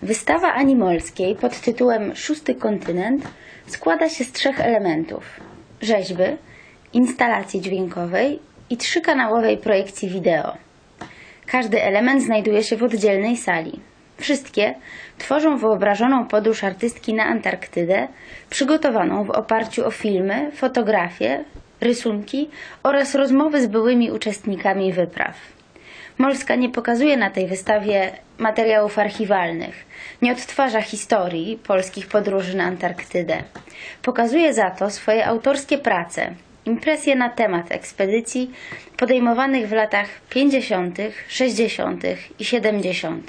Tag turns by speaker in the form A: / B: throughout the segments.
A: Wystawa Animolskiej pod tytułem Szósty kontynent składa się z 3 elementów: rzeźby, instalacji dźwiękowej i 3-kanałowej projekcji wideo. Każdy element znajduje się w oddzielnej sali. Wszystkie tworzą wyobrażoną podróż artystki na Antarktydę, przygotowaną w oparciu o filmy, fotografie, rysunki oraz rozmowy z byłymi uczestnikami wypraw. Molska nie pokazuje na tej wystawie materiałów archiwalnych, nie odtwarza historii polskich podróży na Antarktydę. Pokazuje za to swoje autorskie prace, impresje na temat ekspedycji podejmowanych w latach 50., 60. i 70.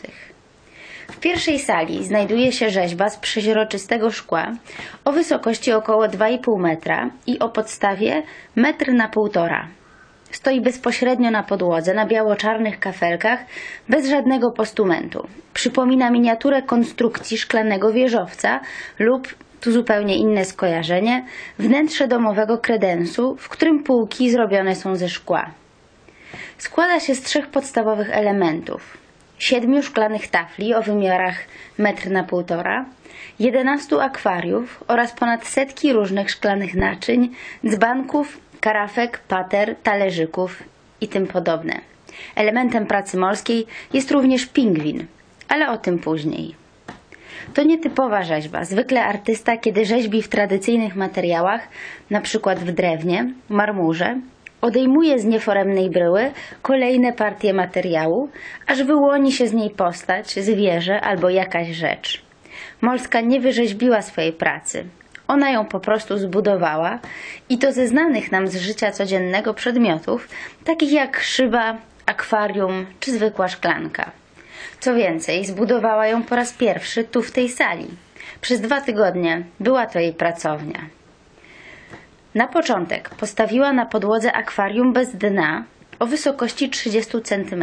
A: W pierwszej sali znajduje się rzeźba z przeźroczystego szkła o wysokości około 2,5 metra i o podstawie 1,5 m. Stoi bezpośrednio na podłodze, na biało-czarnych kafelkach, bez żadnego postumentu. Przypomina miniaturę konstrukcji szklanego wieżowca lub, tu zupełnie inne skojarzenie, wnętrze domowego kredensu, w którym półki zrobione są ze szkła. Składa się z 3 podstawowych elementów: 7 szklanych tafli o wymiarach 1,5 m, 11 akwariów oraz ponad setki różnych szklanych naczyń, dzbanków, karafek, pater, talerzyków i tym podobne. Elementem pracy Molskiej jest również pingwin, ale o tym później. To nietypowa rzeźba. Zwykle artysta, kiedy rzeźbi w tradycyjnych materiałach, np. w drewnie, marmurze, odejmuje z nieforemnej bryły kolejne partie materiału, aż wyłoni się z niej postać, zwierzę albo jakaś rzecz. Molska nie wyrzeźbiła swojej pracy. Ona ją po prostu zbudowała i to ze znanych nam z życia codziennego przedmiotów, takich jak szyba, akwarium czy zwykła szklanka. Co więcej, zbudowała ją po raz pierwszy tu w tej sali. Przez 2 tygodnie była to jej pracownia. Na początek postawiła na podłodze akwarium bez dna o wysokości 30 cm,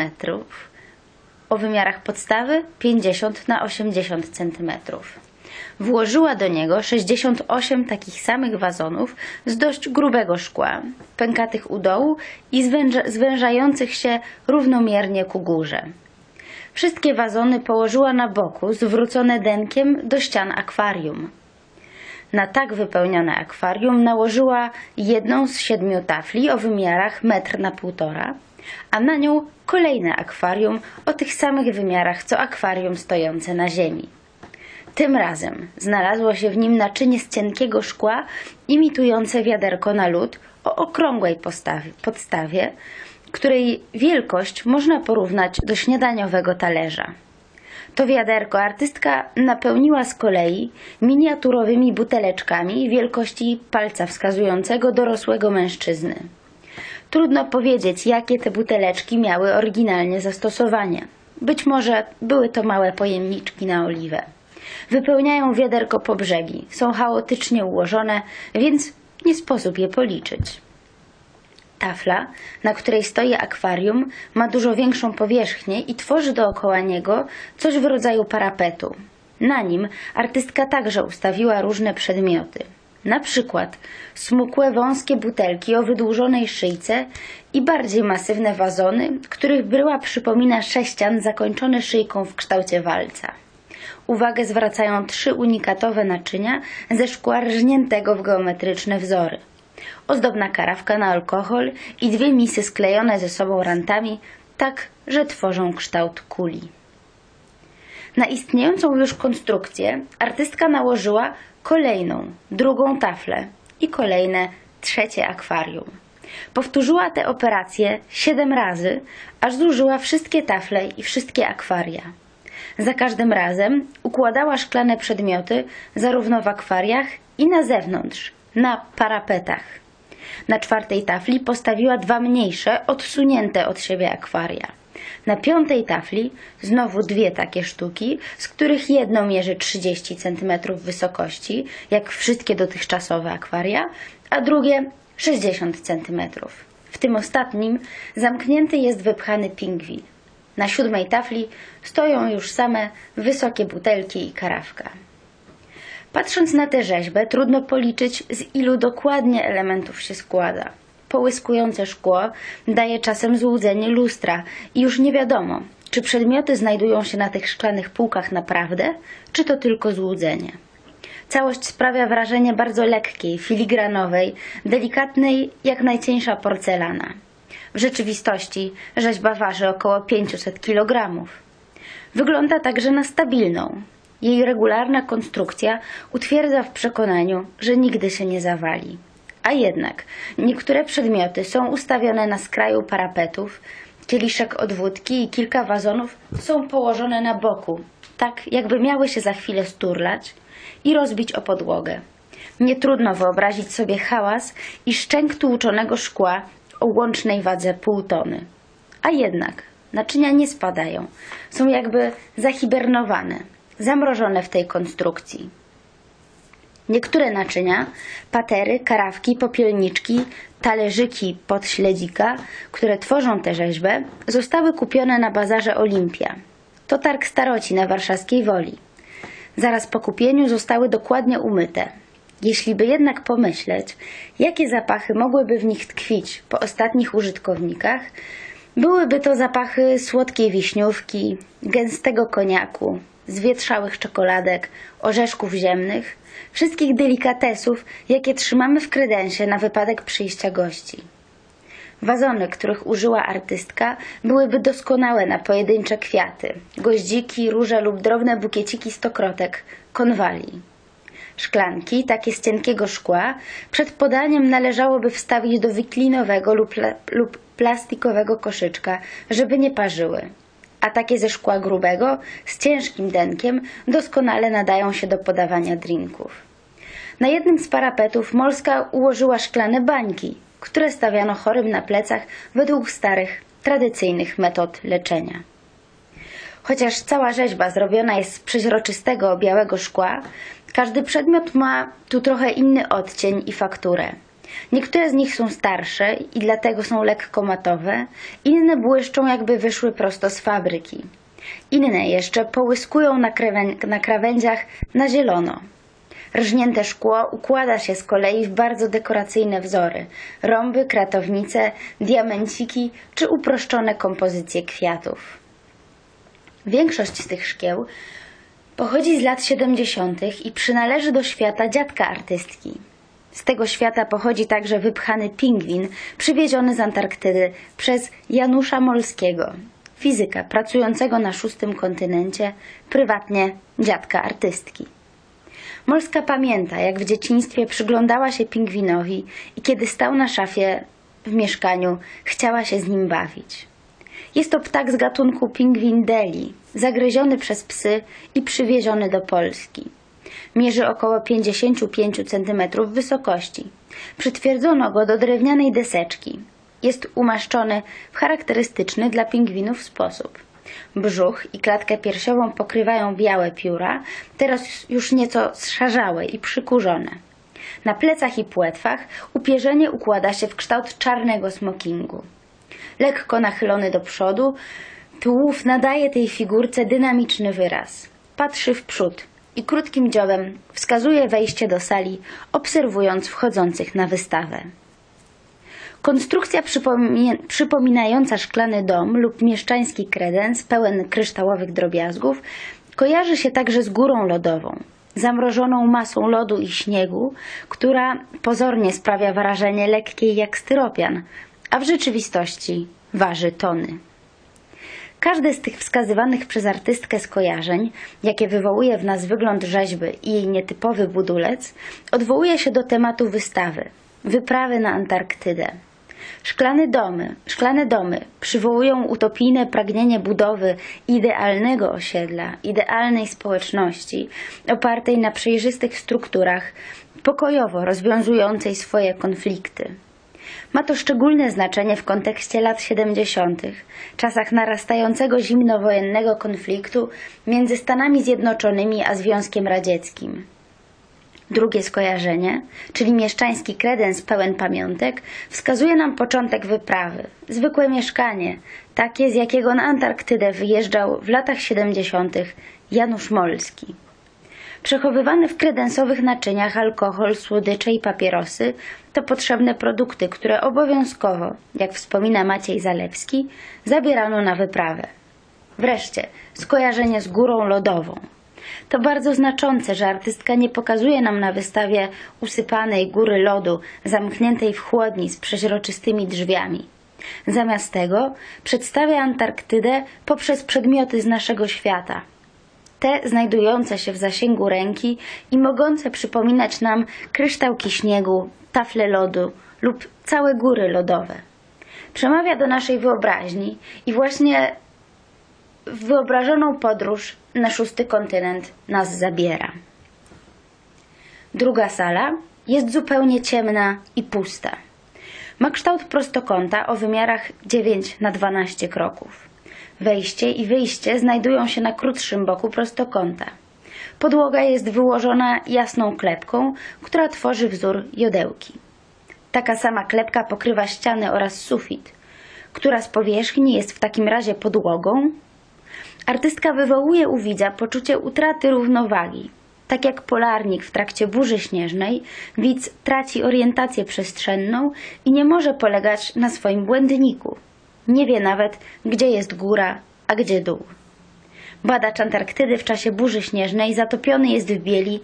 A: o wymiarach podstawy 50 na 80 cm. Włożyła do niego 68 takich samych wazonów z dość grubego szkła, pękatych u dołu i zwężających się równomiernie ku górze. Wszystkie wazony położyła na boku, zwrócone denkiem do ścian akwarium. Na tak wypełnione akwarium nałożyła jedną z 7 tafli o wymiarach 1,5 m, a na nią kolejne akwarium o tych samych wymiarach co akwarium stojące na ziemi. Tym razem znalazło się w nim naczynie z cienkiego szkła imitujące wiaderko na lód o okrągłej podstawie, której wielkość można porównać do śniadaniowego talerza. To wiaderko artystka napełniła z kolei miniaturowymi buteleczkami wielkości palca wskazującego dorosłego mężczyzny. Trudno powiedzieć, jakie te buteleczki miały oryginalnie zastosowanie. Być może były to małe pojemniczki na oliwę. Wypełniają wiaderko po brzegi, są chaotycznie ułożone, więc nie sposób je policzyć. Tafla, na której stoi akwarium, ma dużo większą powierzchnię i tworzy dookoła niego coś w rodzaju parapetu. Na nim artystka także ustawiła różne przedmioty. Na przykład smukłe, wąskie butelki o wydłużonej szyjce i bardziej masywne wazony, których bryła przypomina sześcian zakończony szyjką w kształcie walca. Uwagę zwracają 3 unikatowe naczynia ze szkła rżniętego w geometryczne wzory. Ozdobna karafka na alkohol i 2 misy sklejone ze sobą rantami, tak, że tworzą kształt kuli. Na istniejącą już konstrukcję artystka nałożyła kolejną, 2. taflę i kolejne 3. akwarium. Powtórzyła tę operację 7 razy, aż zużyła wszystkie tafle i wszystkie akwaria. Za każdym razem układała szklane przedmioty zarówno w akwariach i na zewnątrz, na parapetach. Na 4. tafli postawiła 2 mniejsze, odsunięte od siebie akwaria. Na 5. tafli znowu 2 takie sztuki, z których jedno mierzy 30 cm wysokości, jak wszystkie dotychczasowe akwaria, a drugie 60 cm. W tym ostatnim zamknięty jest wypchany pingwin. Na 7. tafli stoją już same wysokie butelki i karafka. Patrząc na tę rzeźbę, trudno policzyć, z ilu dokładnie elementów się składa. Połyskujące szkło daje czasem złudzenie lustra i już nie wiadomo, czy przedmioty znajdują się na tych szklanych półkach naprawdę, czy to tylko złudzenie. Całość sprawia wrażenie bardzo lekkiej, filigranowej, delikatnej, jak najcieńsza porcelana. W rzeczywistości rzeźba waży około 500 kg. Wygląda także na stabilną. Jej regularna konstrukcja utwierdza w przekonaniu, że nigdy się nie zawali. A jednak niektóre przedmioty są ustawione na skraju parapetów, kieliszek od wódki i kilka wazonów są położone na boku, tak jakby miały się za chwilę sturlać i rozbić o podłogę. Nie trudno wyobrazić sobie hałas i szczęk tłuczonego szkła o łącznej wadze pół tony. A jednak naczynia nie spadają, są jakby zahibernowane, zamrożone w tej konstrukcji. Niektóre naczynia, patery, karawki, popielniczki, talerzyki pod śledzika, które tworzą tę rzeźbę, zostały kupione na bazarze Olimpia. To targ staroci na warszawskiej Woli. Zaraz po kupieniu zostały dokładnie umyte. Jeśli by jednak pomyśleć, jakie zapachy mogłyby w nich tkwić po ostatnich użytkownikach, byłyby to zapachy słodkiej wiśniówki, gęstego koniaku, zwietrzałych czekoladek, orzeszków ziemnych, wszystkich delikatesów, jakie trzymamy w kredensie na wypadek przyjścia gości. Wazony, których użyła artystka, byłyby doskonałe na pojedyncze kwiaty, goździki, róże lub drobne bukieciki stokrotek, konwali. Szklanki, takie z cienkiego szkła, przed podaniem należałoby wstawić do wiklinowego lub plastikowego koszyczka, żeby nie parzyły. A takie ze szkła grubego, z ciężkim denkiem, doskonale nadają się do podawania drinków. Na jednym z parapetów Molska ułożyła szklane bańki, które stawiano chorym na plecach według starych, tradycyjnych metod leczenia. Chociaż cała rzeźba zrobiona jest z przeźroczystego, białego szkła, każdy przedmiot ma tu trochę inny odcień i fakturę. Niektóre z nich są starsze i dlatego są lekko matowe, inne błyszczą, jakby wyszły prosto z fabryki. Inne jeszcze połyskują na krawędziach na zielono. Rżnięte szkło układa się z kolei w bardzo dekoracyjne wzory, rąby, kratownice, diamenciki czy uproszczone kompozycje kwiatów. Większość z tych szkieł pochodzi z lat 70. i przynależy do świata dziadka artystki. Z tego świata pochodzi także wypchany pingwin przywieziony z Antarktydy przez Janusza Molskiego, fizyka pracującego na 6. kontynencie, prywatnie dziadka artystki. Molska pamięta, jak w dzieciństwie przyglądała się pingwinowi i kiedy stał na szafie w mieszkaniu, chciała się z nim bawić. Jest to ptak z gatunku pingwin Deli, zagryziony przez psy i przywieziony do Polski. Mierzy około 55 cm wysokości. Przytwierdzono go do drewnianej deseczki. Jest umaszczony w charakterystyczny dla pingwinów sposób. Brzuch i klatkę piersiową pokrywają białe pióra, teraz już nieco zszarzałe i przykurzone. Na plecach i płetwach upierzenie układa się w kształt czarnego smokingu. Lekko nachylony do przodu, tułów nadaje tej figurce dynamiczny wyraz. Patrzy w przód i krótkim dziobem wskazuje wejście do sali, obserwując wchodzących na wystawę. Konstrukcja przypominająca szklany dom lub mieszczański kredens pełen kryształowych drobiazgów kojarzy się także z górą lodową, zamrożoną masą lodu i śniegu, która pozornie sprawia wrażenie lekkiej jak styropian, a w rzeczywistości waży tony. Każde z tych wskazywanych przez artystkę skojarzeń, jakie wywołuje w nas wygląd rzeźby i jej nietypowy budulec, odwołuje się do tematu wystawy – wyprawy na Antarktydę. Szklane domy przywołują utopijne pragnienie budowy idealnego osiedla, idealnej społeczności, opartej na przejrzystych strukturach, pokojowo rozwiązującej swoje konflikty. Ma to szczególne znaczenie w kontekście lat 70., czasach narastającego zimnowojennego konfliktu między Stanami Zjednoczonymi a Związkiem Radzieckim. Drugie skojarzenie, czyli mieszczański kredens pełen pamiątek, wskazuje nam początek wyprawy. Zwykłe mieszkanie, takie z jakiego na Antarktydę wyjeżdżał w latach 70. Janusz Molski. Przechowywany w kredensowych naczyniach alkohol, słodycze i papierosy to potrzebne produkty, które obowiązkowo, jak wspomina Maciej Zalewski, zabierano na wyprawę. Wreszcie, skojarzenie z górą lodową. To bardzo znaczące, że artystka nie pokazuje nam na wystawie usypanej góry lodu, zamkniętej w chłodni z przeźroczystymi drzwiami. Zamiast tego przedstawia Antarktydę poprzez przedmioty z naszego świata. Te znajdujące się w zasięgu ręki i mogące przypominać nam kryształki śniegu, tafle lodu lub całe góry lodowe. Przemawia do naszej wyobraźni i właśnie w wyobrażoną podróż na 6. kontynent nas zabiera. Druga sala jest zupełnie ciemna i pusta. Ma kształt prostokąta o wymiarach 9×12 kroków. Wejście i wyjście znajdują się na krótszym boku prostokąta. Podłoga jest wyłożona jasną klepką, która tworzy wzór jodełki. Taka sama klepka pokrywa ściany oraz sufit. Która z powierzchni jest w takim razie podłogą? Artystka wywołuje u widza poczucie utraty równowagi. Tak jak polarnik w trakcie burzy śnieżnej, widz traci orientację przestrzenną i nie może polegać na swoim błędniku. Nie wie nawet, gdzie jest góra, a gdzie dół. Badacz Antarktydy w czasie burzy śnieżnej zatopiony jest w bieli.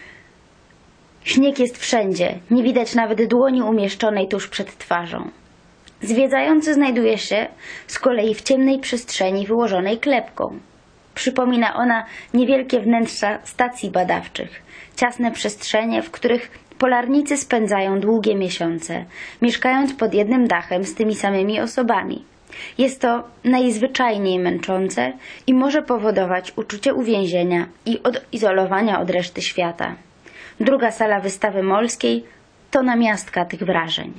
A: Śnieg jest wszędzie, nie widać nawet dłoni umieszczonej tuż przed twarzą. Zwiedzający znajduje się z kolei w ciemnej przestrzeni wyłożonej klepką. Przypomina ona niewielkie wnętrza stacji badawczych, ciasne przestrzenie, w których polarnicy spędzają długie miesiące, mieszkając pod jednym dachem z tymi samymi osobami. Jest to najzwyczajniej męczące i może powodować uczucie uwięzienia i odizolowania od reszty świata. Druga sala wystawy Molskiej to namiastka tych wrażeń.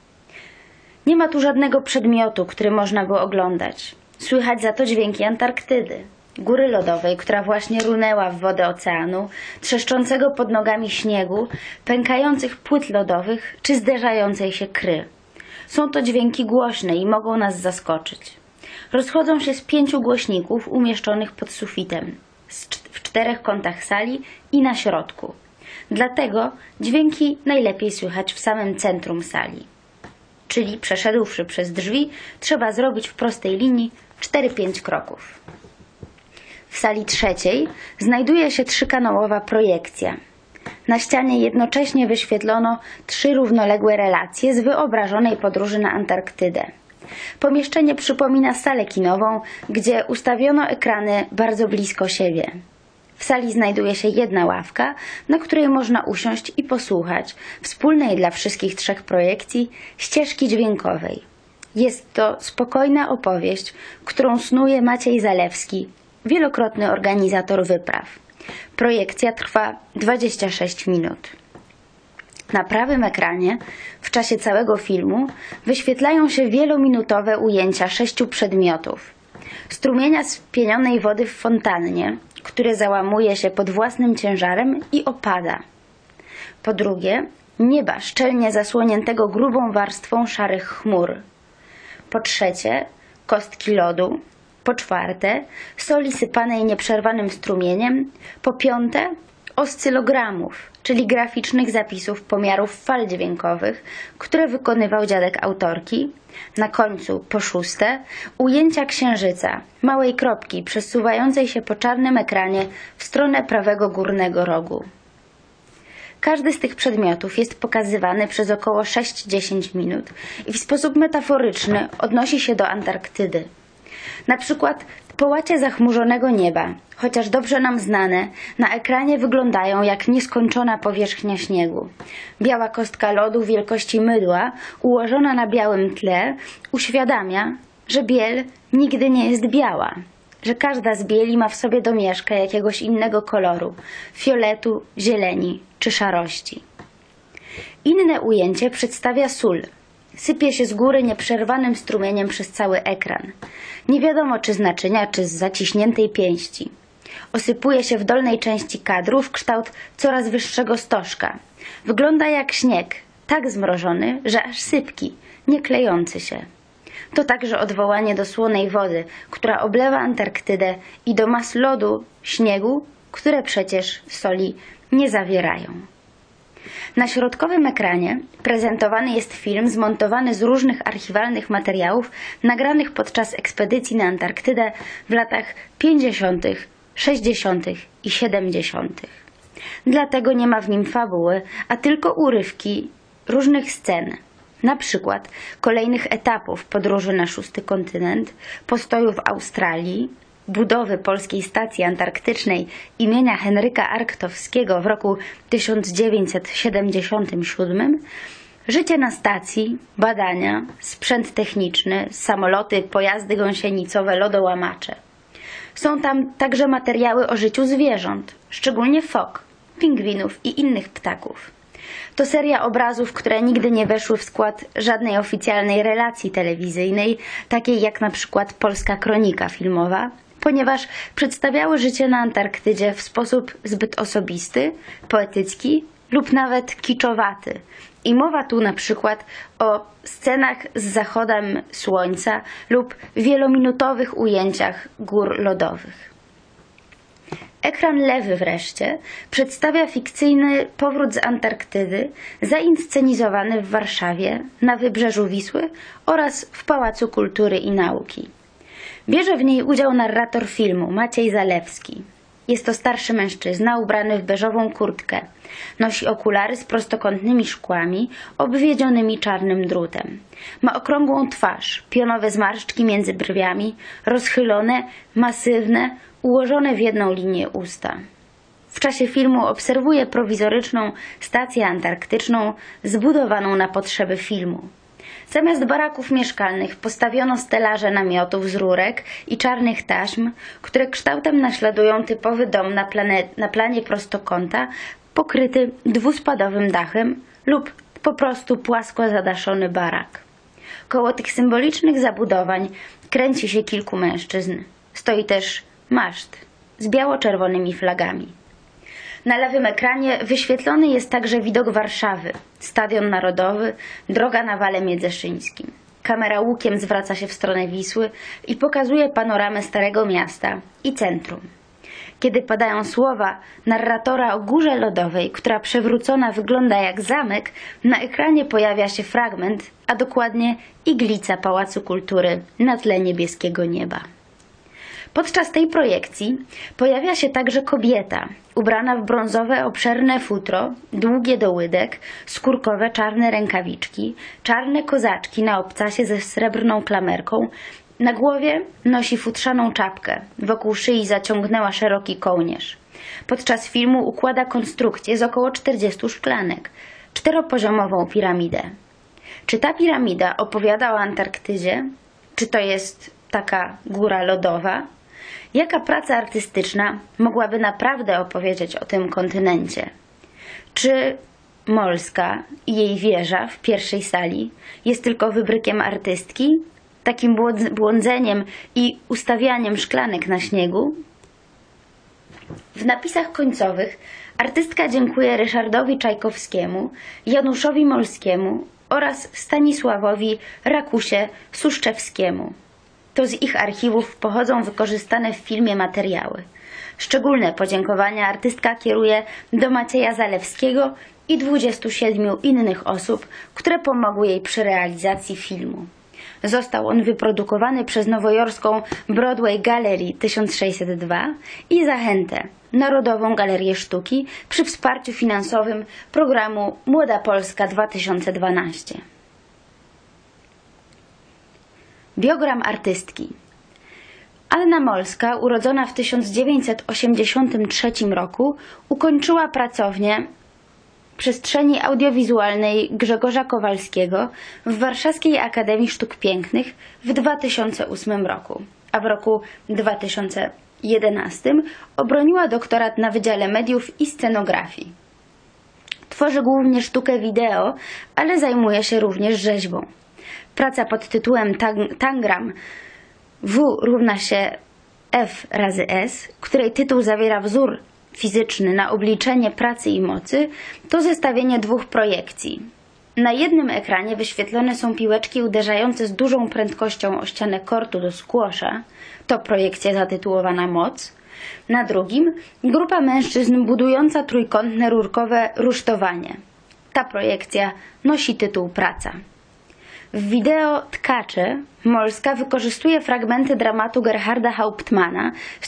A: Nie ma tu żadnego przedmiotu, który można by oglądać. Słychać za to dźwięki Antarktydy, góry lodowej, która właśnie runęła w wodę oceanu, trzeszczącego pod nogami śniegu, pękających płyt lodowych czy zderzającej się kry. Są to dźwięki głośne i mogą nas zaskoczyć. Rozchodzą się z 5 głośników umieszczonych pod sufitem, w 4 kątach sali i na środku. Dlatego dźwięki najlepiej słychać w samym centrum sali. Czyli przeszedłszy przez drzwi, trzeba zrobić w prostej linii 4-5 kroków. W sali trzeciej znajduje się 3-kanałowa projekcja. Na ścianie jednocześnie wyświetlono 3 równoległe relacje z wyobrażonej podróży na Antarktydę. Pomieszczenie przypomina salę kinową, gdzie ustawiono ekrany bardzo blisko siebie. W sali znajduje się jedna ławka, na której można usiąść i posłuchać wspólnej dla wszystkich 3 projekcji ścieżki dźwiękowej. Jest to spokojna opowieść, którą snuje Maciej Zalewski, wielokrotny organizator wypraw. Projekcja trwa 26 minut. Na prawym ekranie w czasie całego filmu wyświetlają się wielominutowe ujęcia 6 przedmiotów. Strumienia spienionej wody w fontannie, który załamuje się pod własnym ciężarem i opada. Po drugie, nieba szczelnie zasłoniętego grubą warstwą szarych chmur. Po trzecie, kostki lodu. Po czwarte, soli sypanej nieprzerwanym strumieniem. Po piąte, oscylogramów, czyli graficznych zapisów pomiarów fal dźwiękowych, które wykonywał dziadek autorki. Na końcu, po szóste, ujęcia księżyca, małej kropki przesuwającej się po czarnym ekranie w stronę prawego górnego rogu. Każdy z tych przedmiotów jest pokazywany przez około 6-10 minut i w sposób metaforyczny odnosi się do Antarktydy. Na przykład połacie zachmurzonego nieba, chociaż dobrze nam znane, na ekranie wyglądają jak nieskończona powierzchnia śniegu. Biała kostka lodu wielkości mydła, ułożona na białym tle, uświadamia, że biel nigdy nie jest biała, że każda z bieli ma w sobie domieszkę jakiegoś innego koloru, fioletu, zieleni czy szarości. Inne ujęcie przedstawia sól. Sypie się z góry nieprzerwanym strumieniem przez cały ekran. Nie wiadomo czy z naczynia, czy z zaciśniętej pięści. Osypuje się w dolnej części kadru w kształt coraz wyższego stożka. Wygląda jak śnieg, tak zmrożony, że aż sypki, nie klejący się. To także odwołanie do słonej wody, która oblewa Antarktydę i do mas lodu, śniegu, które przecież soli nie zawierają. Na środkowym ekranie prezentowany jest film zmontowany z różnych archiwalnych materiałów nagranych podczas ekspedycji na Antarktydę w latach 50., 60. i 70. Dlatego nie ma w nim fabuły, a tylko urywki różnych scen. Na przykład kolejnych etapów podróży na szósty kontynent, postoju w Australii, budowy polskiej stacji antarktycznej imienia Henryka Arktowskiego w roku 1977, życie na stacji, badania, sprzęt techniczny, samoloty, pojazdy gąsienicowe, lodołamacze. Są tam także materiały o życiu zwierząt, szczególnie fok, pingwinów i innych ptaków. To seria obrazów, które nigdy nie weszły w skład żadnej oficjalnej relacji telewizyjnej, takiej jak na przykład Polska Kronika Filmowa, ponieważ przedstawiały życie na Antarktydzie w sposób zbyt osobisty, poetycki lub nawet kiczowaty. I mowa tu na przykład o scenach z zachodem słońca lub wielominutowych ujęciach gór lodowych. Ekran lewy wreszcie przedstawia fikcyjny powrót z Antarktydy zainscenizowany w Warszawie, na wybrzeżu Wisły oraz w Pałacu Kultury i Nauki. Bierze w niej udział narrator filmu Maciej Zalewski. Jest to starszy mężczyzna ubrany w beżową kurtkę. Nosi okulary z prostokątnymi szkłami obwiedzionymi czarnym drutem. Ma okrągłą twarz, pionowe zmarszczki między brwiami, rozchylone, masywne, ułożone w jedną linię usta. W czasie filmu obserwuje prowizoryczną stację antarktyczną zbudowaną na potrzeby filmu. Zamiast baraków mieszkalnych postawiono stelaże namiotów z rurek i czarnych taśm, które kształtem naśladują typowy dom na planie prostokąta pokryty dwuspadowym dachem lub po prostu płasko zadaszony barak. Koło tych symbolicznych zabudowań kręci się kilku mężczyzn. Stoi też maszt z biało-czerwonymi flagami. Na lewym ekranie wyświetlony jest także widok Warszawy, Stadion Narodowy, droga na Wale Miedzeszyńskim. Kamera łukiem zwraca się w stronę Wisły i pokazuje panoramę Starego Miasta i centrum. Kiedy padają słowa narratora o górze lodowej, która przewrócona wygląda jak zamek, na ekranie pojawia się fragment, a dokładnie iglica Pałacu Kultury na tle niebieskiego nieba. Podczas tej projekcji pojawia się także kobieta, ubrana w brązowe, obszerne futro, długie do łydek, skórkowe czarne rękawiczki, czarne kozaczki na obcasie ze srebrną klamerką. Na głowie nosi futrzaną czapkę, wokół szyi zaciągnęła szeroki kołnierz. Podczas filmu układa konstrukcję z około 40 szklanek, 4-poziomową piramidę. Czy ta piramida opowiada o Antarktydzie? Czy to jest taka góra lodowa? Jaka praca artystyczna mogłaby naprawdę opowiedzieć o tym kontynencie? Czy Molska i jej wieża w pierwszej sali jest tylko wybrykiem artystki, takim błądzeniem i ustawianiem szklanek na śniegu? W napisach końcowych artystka dziękuje Ryszardowi Czajkowskiemu, Januszowi Molskiemu oraz Stanisławowi Rakusie Suszczewskiemu. To z ich archiwów pochodzą wykorzystane w filmie materiały. Szczególne podziękowania artystka kieruje do Macieja Zalewskiego i 27 innych osób, które pomogły jej przy realizacji filmu. Został on wyprodukowany przez nowojorską Broadway Gallery 1602 i Zachętę, Narodową Galerię Sztuki przy wsparciu finansowym programu Młoda Polska 2012. Biogram artystki. Anna Molska, urodzona w 1983 roku, ukończyła pracownię przestrzeni audiowizualnej Grzegorza Kowalskiego w Warszawskiej Akademii Sztuk Pięknych w 2008 roku, a w roku 2011 obroniła doktorat na Wydziale Mediów i Scenografii. Tworzy głównie sztukę wideo, ale zajmuje się również rzeźbą. Praca pod tytułem Tangram W równa się F razy S, której tytuł zawiera wzór fizyczny na obliczenie pracy i mocy, to zestawienie dwóch projekcji. Na jednym ekranie wyświetlone są piłeczki uderzające z dużą prędkością o ścianę kortu do squasha, to projekcja zatytułowana Moc. Na drugim grupa mężczyzn budująca trójkątne rurkowe rusztowanie, Ta projekcja nosi tytuł Praca. W wideo Tkacze Molska wykorzystuje fragmenty dramatu Gerharda Hauptmana z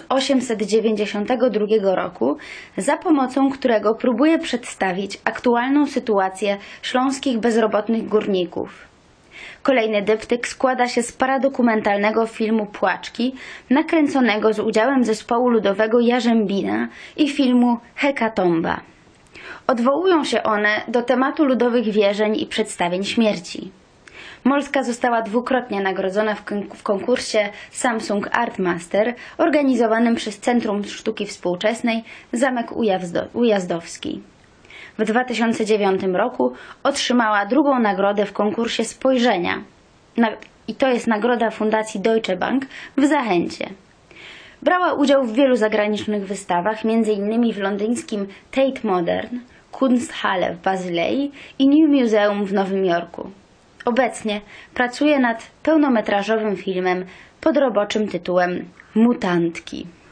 A: 1892 roku, za pomocą którego próbuje przedstawić aktualną sytuację śląskich bezrobotnych górników. Kolejny dyptyk składa się z paradokumentalnego filmu Płaczki, nakręconego z udziałem zespołu ludowego Jarzębina i filmu Hekatomba. Odwołują się one do tematu ludowych wierzeń i przedstawień śmierci. Molska została dwukrotnie nagrodzona w konkursie Samsung Art Master organizowanym przez Centrum Sztuki Współczesnej Zamek Ujazdowski. W 2009 roku otrzymała drugą nagrodę w konkursie Spojrzenia i to jest nagroda Fundacji Deutsche Bank w Zachęcie. Brała udział w wielu zagranicznych wystawach, m.in. w londyńskim Tate Modern, Kunsthalle w Bazylei i New Museum w Nowym Jorku. Obecnie pracuje nad pełnometrażowym filmem pod roboczym tytułem Mutantki.